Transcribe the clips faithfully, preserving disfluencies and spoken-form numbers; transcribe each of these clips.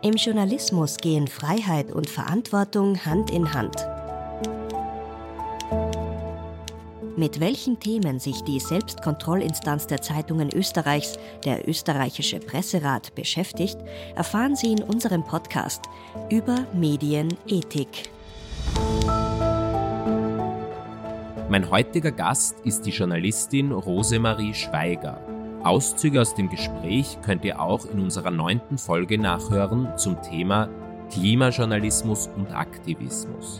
Im Journalismus gehen Freiheit und Verantwortung Hand in Hand. Mit welchen Themen sich die Selbstkontrollinstanz der Zeitungen Österreichs, der Österreichische Presserat, beschäftigt, erfahren Sie in unserem Podcast über Medienethik. Mein heutiger Gast ist die Journalistin Rosemarie Schweiger. Auszüge aus dem Gespräch könnt ihr auch in unserer neunten Folge nachhören zum Thema Klimajournalismus und Aktivismus.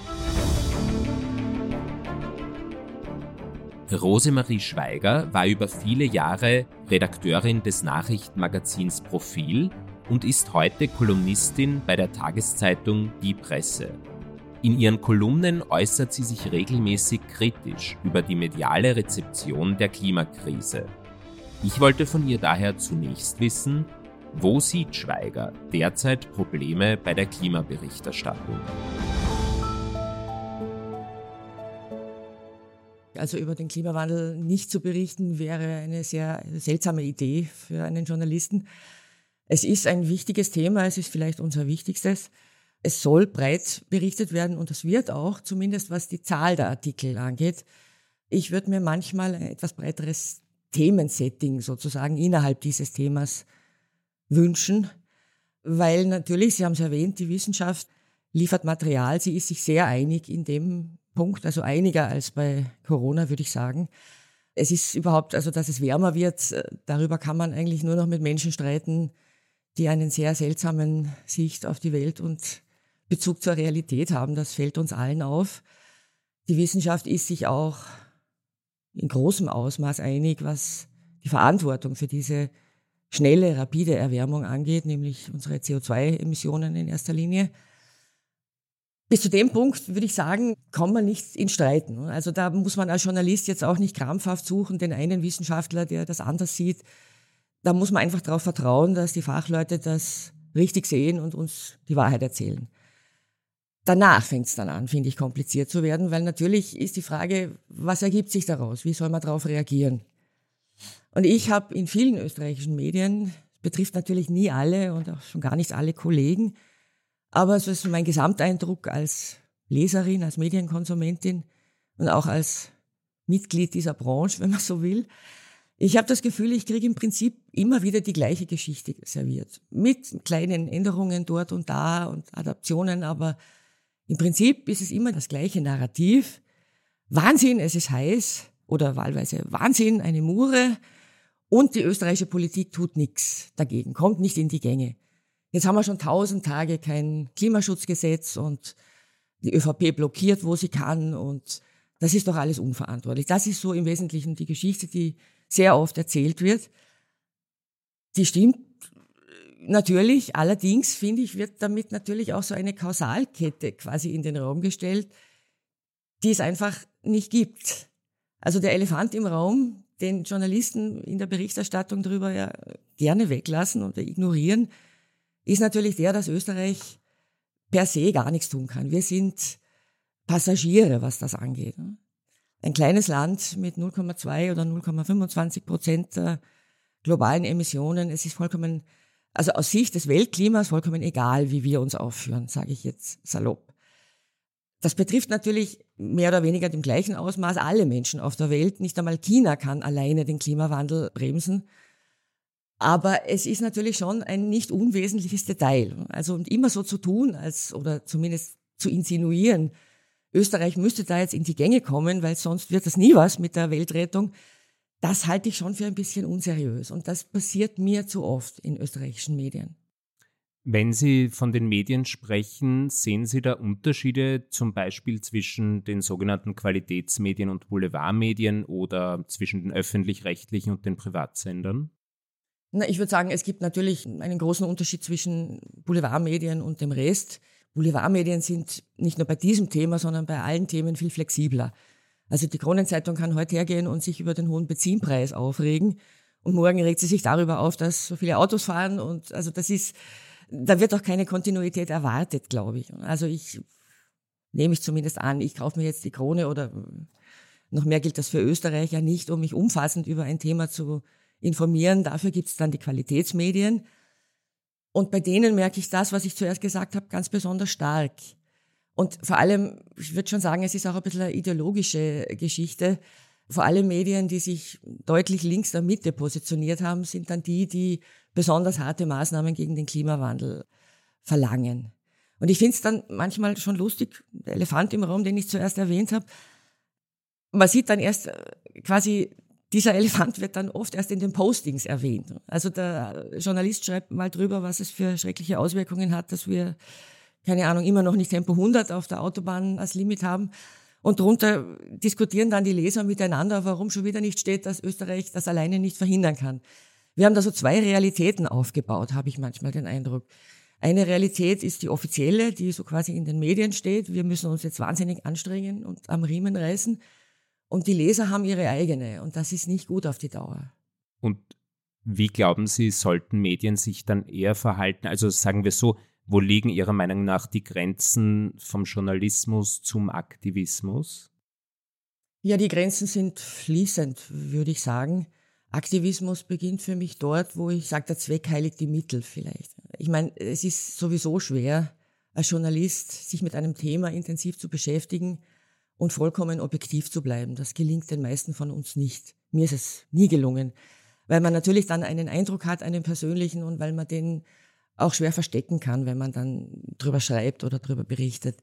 Rosemarie Schweiger war über viele Jahre Redakteurin des Nachrichtenmagazins Profil und ist heute Kolumnistin bei der Tageszeitung Die Presse. In ihren Kolumnen äußert sie sich regelmäßig kritisch über die mediale Rezeption der Klimakrise. Ich wollte von ihr daher zunächst wissen, wo sieht Schweiger derzeit Probleme bei der Klimaberichterstattung? Also über den Klimawandel nicht zu berichten, wäre eine sehr seltsame Idee für einen Journalisten. Es ist ein wichtiges Thema, es ist vielleicht unser wichtigstes. Es soll breit berichtet werden und das wird auch, zumindest was die Zahl der Artikel angeht. Ich würde mir manchmal ein etwas breiteres Themensetting sozusagen innerhalb dieses Themas wünschen, weil natürlich, Sie haben es erwähnt, die Wissenschaft liefert Material, sie ist sich sehr einig in dem Punkt, also einiger als bei Corona, würde ich sagen. Es ist überhaupt, also dass es wärmer wird, darüber kann man eigentlich nur noch mit Menschen streiten, die einen sehr seltsamen Sicht auf die Welt und Bezug zur Realität haben. Das fällt uns allen auf. Die Wissenschaft ist sich auch in großem Ausmaß einig, was die Verantwortung für diese schnelle, rapide Erwärmung angeht, nämlich unsere C O zwei Emissionen in erster Linie. Bis zu dem Punkt, würde ich sagen, kommt man nicht in Streiten. Also da muss man als Journalist jetzt auch nicht krampfhaft suchen, den einen Wissenschaftler, der das anders sieht. Da muss man einfach darauf vertrauen, dass die Fachleute das richtig sehen und uns die Wahrheit erzählen. Danach fängt es dann an, finde ich, kompliziert zu werden, weil natürlich ist die Frage, was ergibt sich daraus? Wie soll man darauf reagieren? Und ich habe in vielen österreichischen Medien, betrifft natürlich nie alle und auch schon gar nicht alle Kollegen, aber so ist mein Gesamteindruck als Leserin, als Medienkonsumentin und auch als Mitglied dieser Branche, wenn man so will. Ich habe das Gefühl, ich kriege im Prinzip immer wieder die gleiche Geschichte serviert. Mit kleinen Änderungen dort und da und Adaptionen, aber im Prinzip ist es immer das gleiche Narrativ. Wahnsinn, es ist heiß oder wahlweise Wahnsinn, eine Mure und die österreichische Politik tut nichts dagegen, kommt nicht in die Gänge. Jetzt haben wir schon tausend Tage kein Klimaschutzgesetz und die ÖVP blockiert, wo sie kann und das ist doch alles unverantwortlich. Das ist so im Wesentlichen die Geschichte, die sehr oft erzählt wird. Die stimmt natürlich, allerdings finde ich, wird damit natürlich auch so eine Kausalkette quasi in den Raum gestellt, die es einfach nicht gibt. Also der Elefant im Raum, den Journalisten in der Berichterstattung darüber ja gerne weglassen oder ignorieren, ist natürlich der, dass Österreich per se gar nichts tun kann. Wir sind Passagiere, was das angeht. Ein kleines Land mit null Komma zwei oder null Komma fünfundzwanzig Prozent der globalen Emissionen. Es ist vollkommen, also aus Sicht des Weltklimas vollkommen egal, wie wir uns aufführen, sage ich jetzt salopp. Das betrifft natürlich mehr oder weniger im gleichen Ausmaß alle Menschen auf der Welt. Nicht einmal China kann alleine den Klimawandel bremsen. Aber es ist natürlich schon ein nicht unwesentliches Detail. Also und immer so zu tun, als oder zumindest zu insinuieren, Österreich müsste da jetzt in die Gänge kommen, weil sonst wird das nie was mit der Weltrettung. Das halte ich schon für ein bisschen unseriös. Und das passiert mir zu oft in österreichischen Medien. Wenn Sie von den Medien sprechen, sehen Sie da Unterschiede zum Beispiel zwischen den sogenannten Qualitätsmedien und Boulevardmedien oder zwischen den öffentlich-rechtlichen und den Privatsendern? Na, ich würde sagen, es gibt natürlich einen großen Unterschied zwischen Boulevardmedien und dem Rest. Boulevardmedien sind nicht nur bei diesem Thema, sondern bei allen Themen viel flexibler. Also die Kronenzeitung kann heute hergehen und sich über den hohen Benzinpreis aufregen und morgen regt sie sich darüber auf, dass so viele Autos fahren und also das ist, da wird auch keine Kontinuität erwartet, glaube ich. Also ich nehme ich zumindest an, ich kaufe mir jetzt die Krone oder noch mehr gilt das für Österreich ja nicht, um mich umfassend über ein Thema zu informieren. Dafür gibt es dann die Qualitätsmedien. Und bei denen merke ich das, was ich zuerst gesagt habe, ganz besonders stark. Und vor allem, ich würde schon sagen, es ist auch ein bisschen eine ideologische Geschichte. Vor allem Medien, die sich deutlich links der Mitte positioniert haben, sind dann die, die besonders harte Maßnahmen gegen den Klimawandel verlangen. Und ich finde es dann manchmal schon lustig, der Elefant im Raum, den ich zuerst erwähnt habe. Man sieht dann erst quasi, dieser Elefant wird dann oft erst in den Postings erwähnt. Also der Journalist schreibt mal drüber, was es für schreckliche Auswirkungen hat, dass wir, keine Ahnung, immer noch nicht Tempo hundert auf der Autobahn als Limit haben. Und darunter diskutieren dann die Leser miteinander, warum schon wieder nicht steht, dass Österreich das alleine nicht verhindern kann. Wir haben da so zwei Realitäten aufgebaut, habe ich manchmal den Eindruck. Eine Realität ist die offizielle, die so quasi in den Medien steht. Wir müssen uns jetzt wahnsinnig anstrengen und am Riemen reißen. Und die Leser haben ihre eigene. Und das ist nicht gut auf die Dauer. Und wie glauben Sie, sollten Medien sich dann eher verhalten? Also sagen wir so, wo liegen Ihrer Meinung nach die Grenzen vom Journalismus zum Aktivismus? Ja, die Grenzen sind fließend, würde ich sagen. Aktivismus beginnt für mich dort, wo ich sage, der Zweck heiligt die Mittel vielleicht. Ich meine, es ist sowieso schwer, als Journalist sich mit einem Thema intensiv zu beschäftigen und vollkommen objektiv zu bleiben. Das gelingt den meisten von uns nicht. Mir ist es nie gelungen, weil man natürlich dann einen Eindruck hat, einen persönlichen, und weil man den auch schwer verstecken kann, wenn man dann drüber schreibt oder drüber berichtet.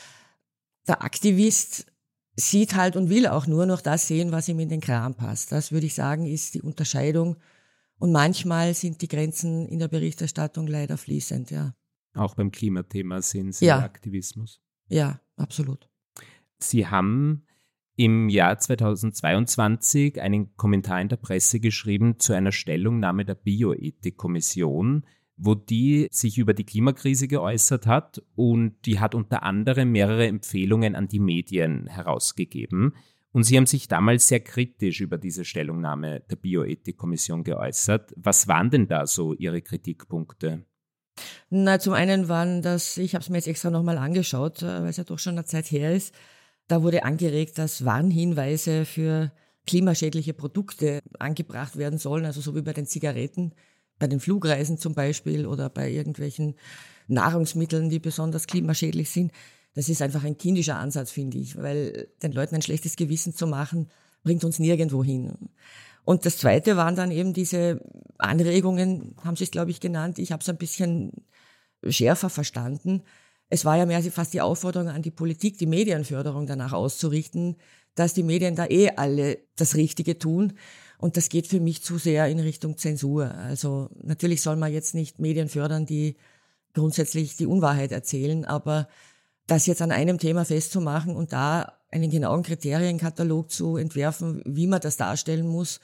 Der Aktivist sieht halt und will auch nur noch das sehen, was ihm in den Kram passt. Das, würde ich sagen, ist die Unterscheidung. Und manchmal sind die Grenzen in der Berichterstattung leider fließend, ja. Auch beim Klimathema sehen Sie ja. Aktivismus? Ja, absolut. Sie haben im Jahr zweitausendzweiundzwanzig einen Kommentar in der Presse geschrieben zu einer Stellungnahme der Bioethik-Kommission, wo die sich über die Klimakrise geäußert hat, und die hat unter anderem mehrere Empfehlungen an die Medien herausgegeben. Und Sie haben sich damals sehr kritisch über diese Stellungnahme der Bioethik-Kommission geäußert. Was waren denn da so Ihre Kritikpunkte? Na, zum einen waren das, ich habe es mir jetzt extra nochmal angeschaut, weil es ja doch schon eine Zeit her ist, da wurde angeregt, dass Warnhinweise für klimaschädliche Produkte angebracht werden sollen, also so wie bei den Zigaretten, bei den Flugreisen zum Beispiel oder bei irgendwelchen Nahrungsmitteln, die besonders klimaschädlich sind. Das ist einfach ein kindischer Ansatz, finde ich, weil den Leuten ein schlechtes Gewissen zu machen, bringt uns nirgendwo hin. Und das Zweite waren dann eben diese Anregungen, haben Sie es, glaube ich, genannt. Ich habe es ein bisschen schärfer verstanden. Es war ja mehr fast die Aufforderung an die Politik, die Medienförderung danach auszurichten, dass die Medien da eh alle das Richtige tun. Und das geht für mich zu sehr in Richtung Zensur. Also natürlich soll man jetzt nicht Medien fördern, die grundsätzlich die Unwahrheit erzählen, aber das jetzt an einem Thema festzumachen und da einen genauen Kriterienkatalog zu entwerfen, wie man das darstellen muss,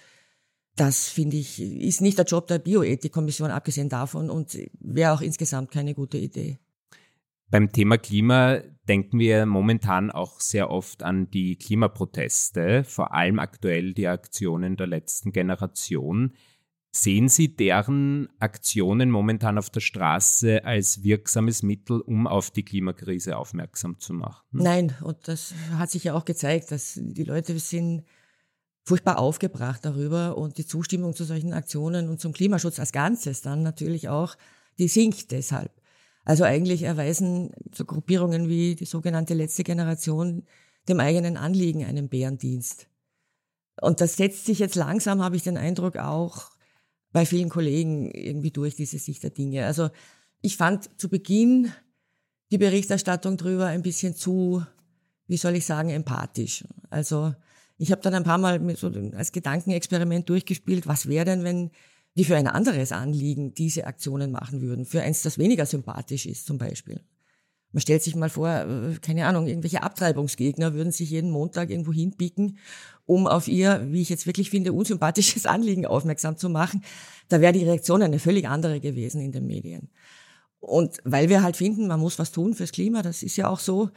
das, finde ich, ist nicht der Job der Bioethik-Kommission, abgesehen davon, und wäre auch insgesamt keine gute Idee. Beim Thema Klima denken wir momentan auch sehr oft an die Klimaproteste, vor allem aktuell die Aktionen der letzten Generation. Sehen Sie deren Aktionen momentan auf der Straße als wirksames Mittel, um auf die Klimakrise aufmerksam zu machen? Nein, und das hat sich ja auch gezeigt, dass die Leute sind furchtbar aufgebracht darüber, und die Zustimmung zu solchen Aktionen und zum Klimaschutz als Ganzes dann natürlich auch, die sinkt deshalb. Also eigentlich erweisen so Gruppierungen wie die sogenannte letzte Generation dem eigenen Anliegen einen Bärendienst. Und das setzt sich jetzt langsam, habe ich den Eindruck, auch bei vielen Kollegen irgendwie durch, diese Sicht der Dinge. Also ich fand zu Beginn die Berichterstattung drüber ein bisschen zu, wie soll ich sagen, empathisch. Also ich habe dann ein paar Mal mit so als Gedankenexperiment durchgespielt, was wäre denn, wenn die für ein anderes Anliegen diese Aktionen machen würden, für eins, das weniger sympathisch ist zum Beispiel. Man stellt sich mal vor, keine Ahnung, irgendwelche Abtreibungsgegner würden sich jeden Montag irgendwo hinpicken, um auf ihr, wie ich jetzt wirklich finde, unsympathisches Anliegen aufmerksam zu machen. Da wäre die Reaktion eine völlig andere gewesen in den Medien. Und weil wir halt finden, man muss was tun fürs Klima, das ist ja auch so,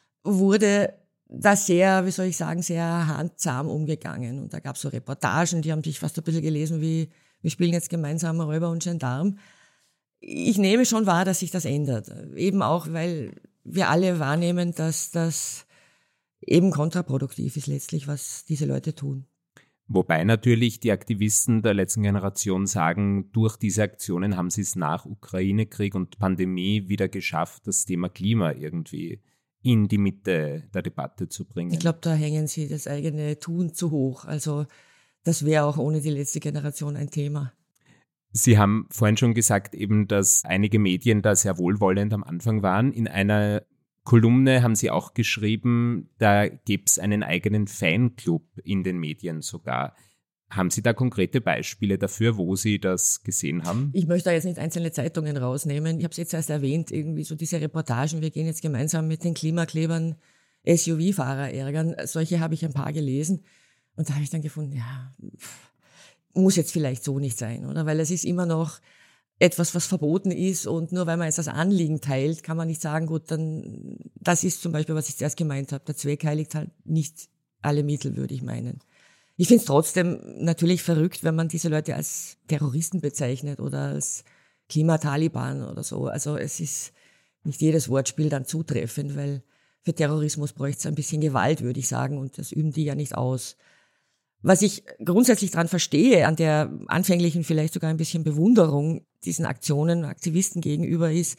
wurde das sehr, wie soll ich sagen, sehr handzahm umgegangen. Und da gab es so Reportagen, die haben sich fast ein bisschen gelesen wie, wir spielen jetzt gemeinsam Räuber und Gendarm. Ich nehme schon wahr, dass sich das ändert. Eben auch, weil wir alle wahrnehmen, dass das eben kontraproduktiv ist letztlich, was diese Leute tun. Wobei natürlich die Aktivisten der letzten Generation sagen, durch diese Aktionen haben sie es nach Ukraine-Krieg und Pandemie wieder geschafft, das Thema Klima irgendwie in die Mitte der Debatte zu bringen. Ich glaube, da hängen sie das eigene Tun zu hoch. Also das wäre auch ohne die letzte Generation ein Thema. Sie haben vorhin schon gesagt, eben, dass einige Medien da sehr wohlwollend am Anfang waren. In einer Kolumne haben Sie auch geschrieben, da gäbe es einen eigenen Fanclub in den Medien sogar. Haben Sie da konkrete Beispiele dafür, wo Sie das gesehen haben? Ich möchte da jetzt nicht einzelne Zeitungen rausnehmen. Ich habe es jetzt erst erwähnt, irgendwie so diese Reportagen, wir gehen jetzt gemeinsam mit den Klimaklebern S U V-Fahrer ärgern. Solche habe ich ein paar gelesen. Und da habe ich dann gefunden, ja, muss jetzt vielleicht so nicht sein, oder? Weil es ist immer noch etwas, was verboten ist, und nur weil man jetzt das Anliegen teilt, kann man nicht sagen, gut, dann, das ist zum Beispiel, was ich zuerst gemeint habe, der Zweck heiligt halt nicht alle Mittel, würde ich meinen. Ich finde es trotzdem natürlich verrückt, wenn man diese Leute als Terroristen bezeichnet oder als Klimataliban oder so. Also es ist nicht jedes Wortspiel dann zutreffend, weil für Terrorismus bräuchte es ein bisschen Gewalt, würde ich sagen, und das üben die ja nicht aus. Was ich grundsätzlich daran verstehe, an der anfänglichen vielleicht sogar ein bisschen Bewunderung diesen Aktionen, Aktivisten gegenüber, ist,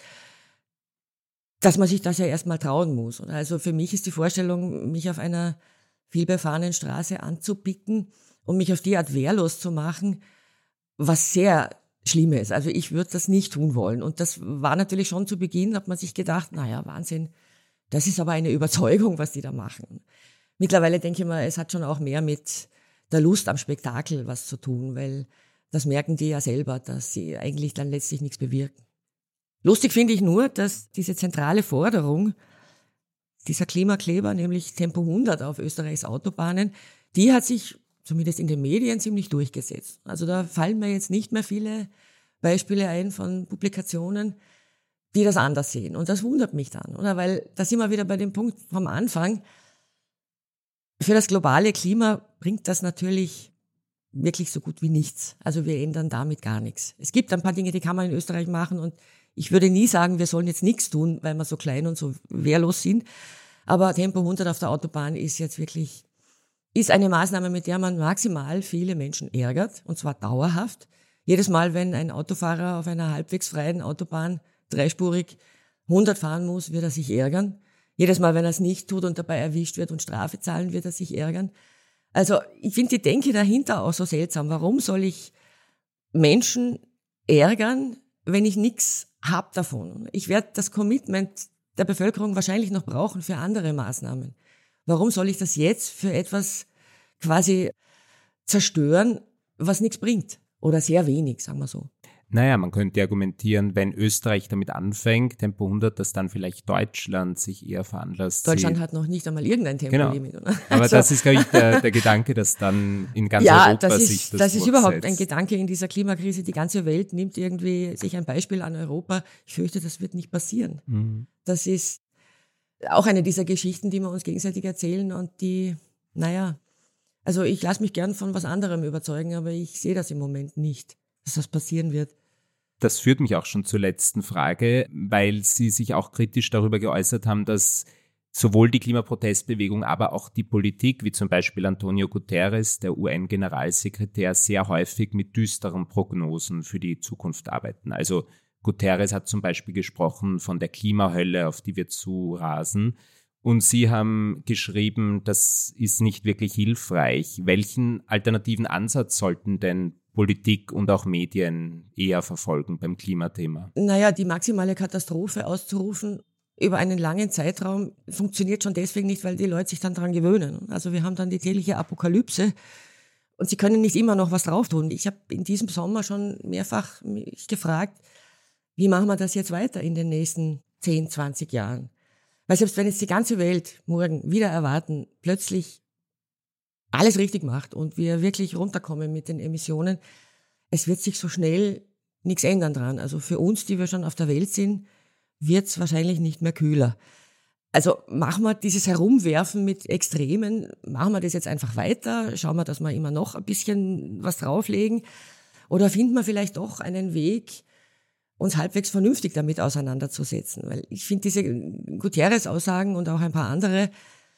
dass man sich das ja erstmal trauen muss. Also für mich ist die Vorstellung, mich auf einer vielbefahrenen Straße anzupicken und mich auf die Art wehrlos zu machen, was sehr schlimm ist. Also ich würde das nicht tun wollen. Und das war natürlich schon zu Beginn, hat man sich gedacht, naja, Wahnsinn, das ist aber eine Überzeugung, was die da machen. Mittlerweile denke ich mal, es hat schon auch mehr mit der Lust am Spektakel was zu tun, weil das merken die ja selber, dass sie eigentlich dann letztlich nichts bewirken. Lustig finde ich nur, dass diese zentrale Forderung dieser Klimakleber, nämlich Tempo hundert auf Österreichs Autobahnen, die hat sich zumindest in den Medien ziemlich durchgesetzt. Also da fallen mir jetzt nicht mehr viele Beispiele ein von Publikationen, die das anders sehen. Und das wundert mich dann, oder? Weil da sind wir wieder bei dem Punkt vom Anfang. Für das globale Klima bringt das natürlich wirklich so gut wie nichts. Also wir ändern damit gar nichts. Es gibt ein paar Dinge, die kann man in Österreich machen, und ich würde nie sagen, wir sollen jetzt nichts tun, weil wir so klein und so wehrlos sind. Aber Tempo hundert auf der Autobahn ist jetzt wirklich, ist eine Maßnahme, mit der man maximal viele Menschen ärgert, und zwar dauerhaft. Jedes Mal, wenn ein Autofahrer auf einer halbwegs freien Autobahn dreispurig hundert fahren muss, wird er sich ärgern. Jedes Mal, wenn er es nicht tut und dabei erwischt wird und Strafe zahlen, wird er sich ärgern. Also ich finde die Denke dahinter auch so seltsam. Warum soll ich Menschen ärgern, wenn ich nichts habe davon? Ich werde das Commitment der Bevölkerung wahrscheinlich noch brauchen für andere Maßnahmen. Warum soll ich das jetzt für etwas quasi zerstören, was nichts bringt? Oder sehr wenig, sagen wir so. Naja, man könnte argumentieren, wenn Österreich damit anfängt, Tempo hundert, dass dann vielleicht Deutschland sich eher veranlasst. Deutschland hat noch nicht einmal irgendein Tempolimit. Genau. Aber also, das ist, glaube ich, der, der Gedanke, dass dann in ganz ja, Europa das ist, sich das das ist überhaupt ein Gedanke in dieser Klimakrise. Die ganze Welt nimmt irgendwie sich ein Beispiel an Europa. Ich fürchte, das wird nicht passieren. Mhm. Das ist auch eine dieser Geschichten, die wir uns gegenseitig erzählen und die, naja, also ich lasse mich gern von was anderem überzeugen, aber ich sehe das im Moment nicht, dass das passieren wird. Das führt mich auch schon zur letzten Frage, weil Sie sich auch kritisch darüber geäußert haben, dass sowohl die Klimaprotestbewegung, aber auch die Politik, wie zum Beispiel Antonio Guterres, der U N-Generalsekretär, sehr häufig mit düsteren Prognosen für die Zukunft arbeiten. Also Guterres hat zum Beispiel gesprochen von der Klimahölle, auf die wir zurasen. Und Sie haben geschrieben, das ist nicht wirklich hilfreich. Welchen alternativen Ansatz sollten denn Politik und auch Medien eher verfolgen beim Klimathema? Naja, die maximale Katastrophe auszurufen über einen langen Zeitraum funktioniert schon deswegen nicht, weil die Leute sich dann daran gewöhnen. Also wir haben dann die tägliche Apokalypse und sie können nicht immer noch was drauf tun. Ich habe in diesem Sommer schon mehrfach mich gefragt, wie machen wir das jetzt weiter in den nächsten zehn, zwanzig Jahren? Weil selbst wenn jetzt die ganze Welt morgen wieder erwarten, plötzlich alles richtig macht und wir wirklich runterkommen mit den Emissionen, es wird sich so schnell nichts ändern dran. Also für uns, die wir schon auf der Welt sind, wird es wahrscheinlich nicht mehr kühler. Also machen wir dieses Herumwerfen mit Extremen, machen wir das jetzt einfach weiter, schauen wir, dass wir immer noch ein bisschen was drauflegen, oder finden wir vielleicht doch einen Weg, uns halbwegs vernünftig damit auseinanderzusetzen. Weil ich finde diese Guterres-Aussagen und auch ein paar andere,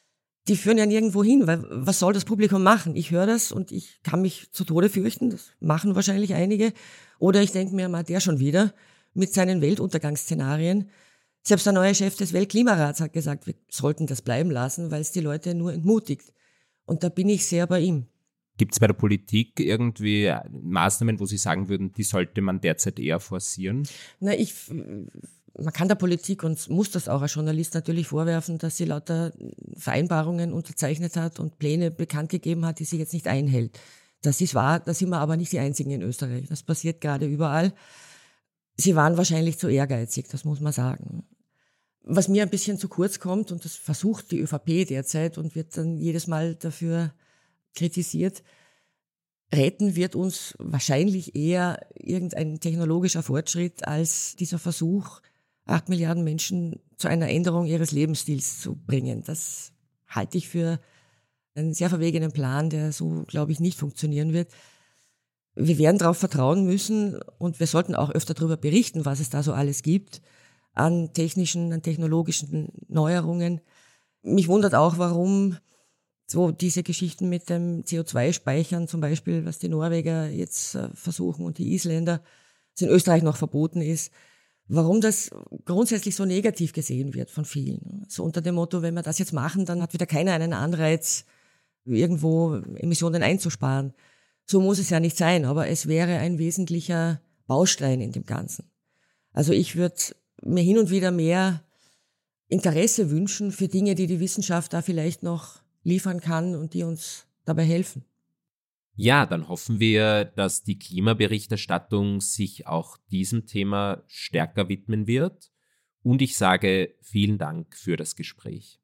die führen ja nirgendwo hin, weil was soll das Publikum machen? Ich höre das und ich kann mich zu Tode fürchten, das machen wahrscheinlich einige. Oder ich denke mir, mal der schon wieder mit seinen Weltuntergangsszenarien. Selbst der neue Chef des Weltklimarats hat gesagt, wir sollten das bleiben lassen, weil es die Leute nur entmutigt. Und da bin ich sehr bei ihm. Gibt es bei der Politik irgendwie Maßnahmen, wo Sie sagen würden, die sollte man derzeit eher forcieren? Na, ich, man kann der Politik und muss das auch als Journalist natürlich vorwerfen, dass sie lauter Vereinbarungen unterzeichnet hat und Pläne bekannt gegeben hat, die sie jetzt nicht einhält. Das ist wahr, da sind wir aber nicht die Einzigen in Österreich. Das passiert gerade überall. Sie waren wahrscheinlich zu ehrgeizig, das muss man sagen. Was mir ein bisschen zu kurz kommt, und das versucht die ÖVP derzeit und wird dann jedes Mal dafür kritisiert, retten wird uns wahrscheinlich eher irgendein technologischer Fortschritt als dieser Versuch, acht Milliarden Menschen zu einer Änderung ihres Lebensstils zu bringen. Das halte ich für einen sehr verwegenen Plan, der so, glaube ich, nicht funktionieren wird. Wir werden darauf vertrauen müssen und wir sollten auch öfter darüber berichten, was es da so alles gibt an technischen, an technologischen Neuerungen. Mich wundert auch, warum so diese Geschichten mit dem C O zwei Speichern zum Beispiel, was die Norweger jetzt versuchen und die Isländer, was in Österreich noch verboten ist, warum das grundsätzlich so negativ gesehen wird von vielen. So unter dem Motto, wenn wir das jetzt machen, dann hat wieder keiner einen Anreiz, irgendwo Emissionen einzusparen. So muss es ja nicht sein, aber es wäre ein wesentlicher Baustein in dem Ganzen. Also ich würde mir hin und wieder mehr Interesse wünschen für Dinge, die die Wissenschaft da vielleicht noch liefern kann und die uns dabei helfen. Ja, dann hoffen wir, dass die Klimaberichterstattung sich auch diesem Thema stärker widmen wird. Und ich sage vielen Dank für das Gespräch.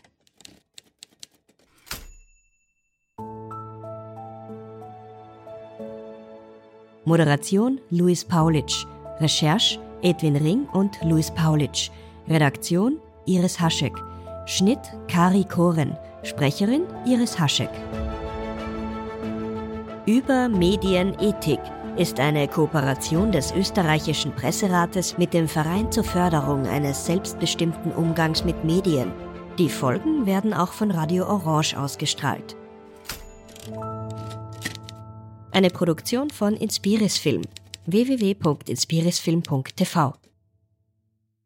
Moderation Luis Paulitsch, Recherche Edwin Ring und Luis Paulitsch, Redaktion Iris Haschek, Schnitt Kari Koren, Sprecherin Iris Haschek. Über Medienethik ist eine Kooperation des österreichischen Presserates mit dem Verein zur Förderung eines selbstbestimmten Umgangs mit Medien. Die Folgen werden auch von Radio Orange ausgestrahlt. Eine Produktion von Inspiris Film. w w w punkt inspirisfilm punkt t v